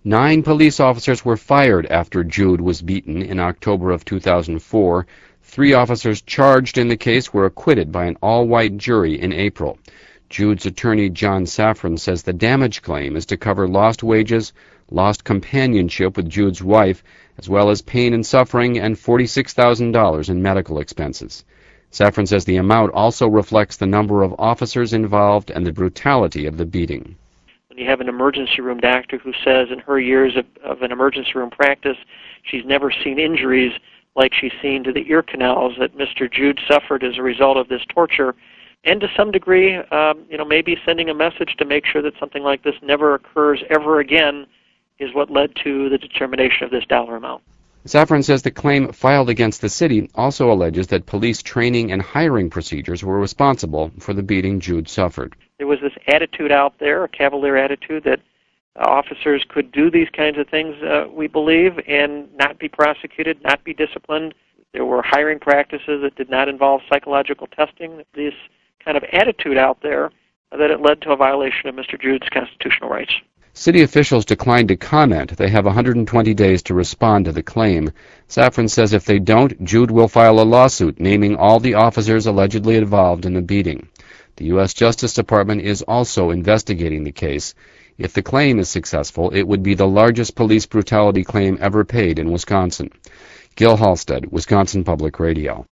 9 police officers were fired after Jude was beaten in October of 2004. 3 officers charged in the case were acquitted by an all-white jury in April. Jude's attorney, John Safran, says the damage claim is to cover lost wages, lost companionship with Jude's wife, as well as pain and suffering and $46,000 in medical expenses. Safran says the amount also reflects the number of officers involved and the brutality of the beating. When you have an emergency room doctor who says in her years of an emergency room practice she's never seen injuries like she's seen to the ear canals that Mr. Jude suffered as a result of this torture, and to some degree, maybe sending a message to make sure that something like this never occurs ever again is what led to the determination of this dollar amount. Safran says the claim filed against the city also alleges that police training and hiring procedures were responsible for the beating Jude suffered. There was this attitude out there, a cavalier attitude, that officers could do these kinds of things, we believe, and not be prosecuted, not be disciplined. There were hiring practices that did not involve psychological testing. This kind of attitude out there that it led to a violation of Mr. Jude's constitutional rights. City officials declined to comment. They have 120 days to respond to the claim. Safran says if they don't, Jude will file a lawsuit naming all the officers allegedly involved in the beating. The U.S. Justice Department is also investigating the case. If the claim is successful, it would be the largest police brutality claim ever paid in Wisconsin. Gil Halstead, Wisconsin Public Radio.